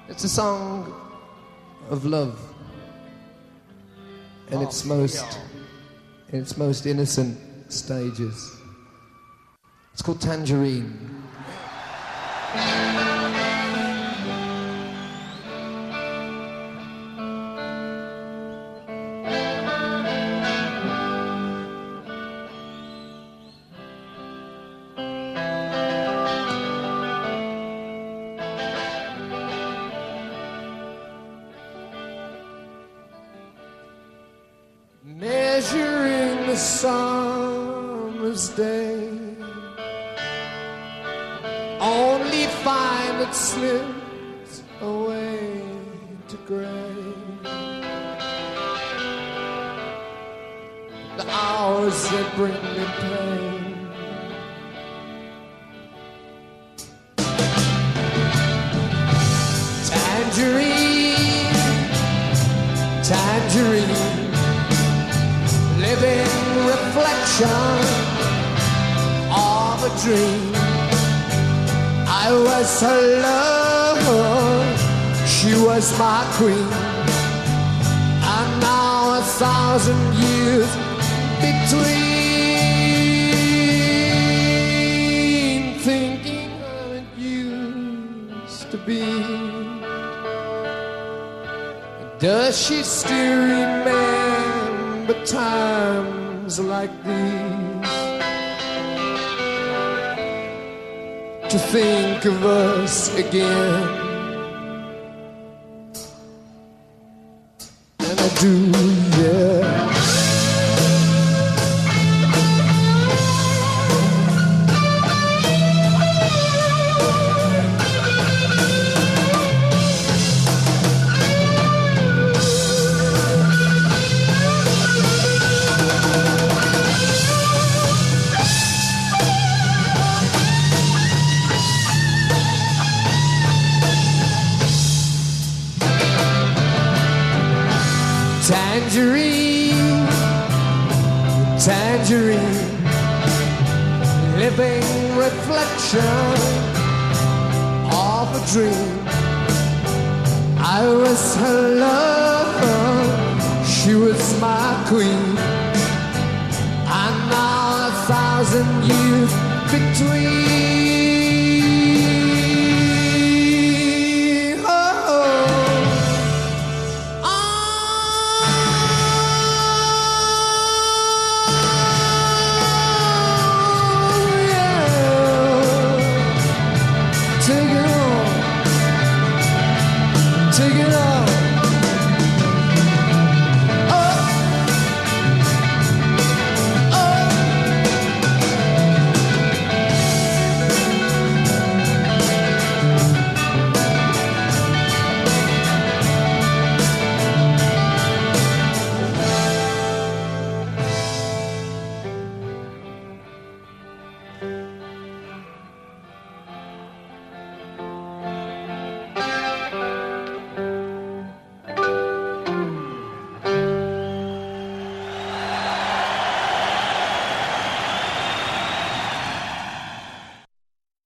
It's a song of love in its most innocent stages. It's called Tangerine. Measuring the summer's day, only find it slips away to gray. The hours that bring me pain, tangerine, tangerine, living reflection of a dream. I was her love, she was my queen, and now 1,000 years between, thinking how it used to be. Does she still remember times like these? To think of us again, and I do, yeah. Tangerine, tangerine, living reflection of a dream. I was her lover, she was my queen, and now 1,000 years between. Take it on, take it on.